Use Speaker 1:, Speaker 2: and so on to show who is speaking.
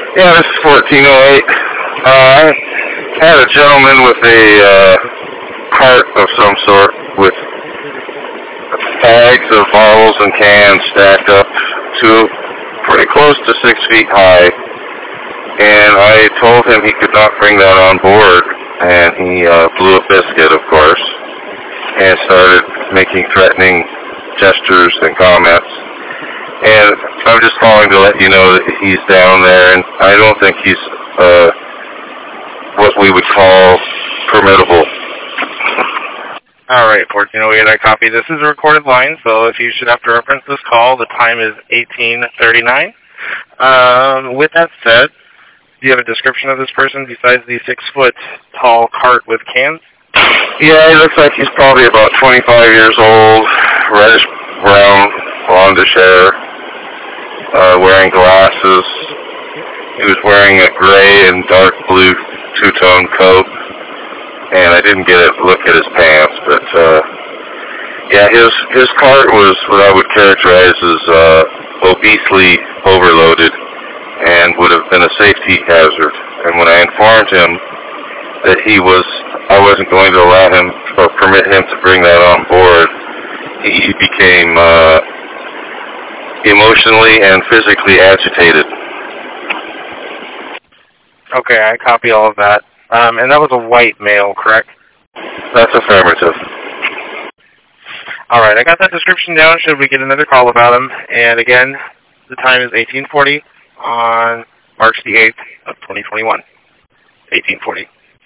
Speaker 1: Yeah, this is 1408. I had a gentleman with a cart of some sort with bags of bottles and cans stacked up to pretty close to 6 feet high. And I told him he could not bring that on board. And he blew a biscuit, of course, and started making threatening gestures and comments. And I'm just calling to let you know that he's down there, and I don't think he's what we would call permittable.
Speaker 2: All right, 1408, I copy. This is a recorded line, so if you should have to reference this call, the time is 18:39. With that said, do you have a description of this person besides the 6-foot-tall cart with cans?
Speaker 1: Yeah, he looks like he's probably about 25 years old, reddish-brown, blondish hair, wearing glasses. He was wearing a gray and dark blue two-tone coat, and I didn't get a look at his pants, but yeah, his cart was what I would characterize as obesely overloaded and would have been a safety hazard. And when I informed him that I wasn't going to allow him or permit him to bring that on board, he became emotionally and physically agitated.
Speaker 2: Okay, I copy all of that. And that was a white male, correct?
Speaker 1: That's affirmative.
Speaker 2: All right, I got that description down. Should we get another call about him? And again, the time is 18:40 on March the 8th of 2021. 18:40.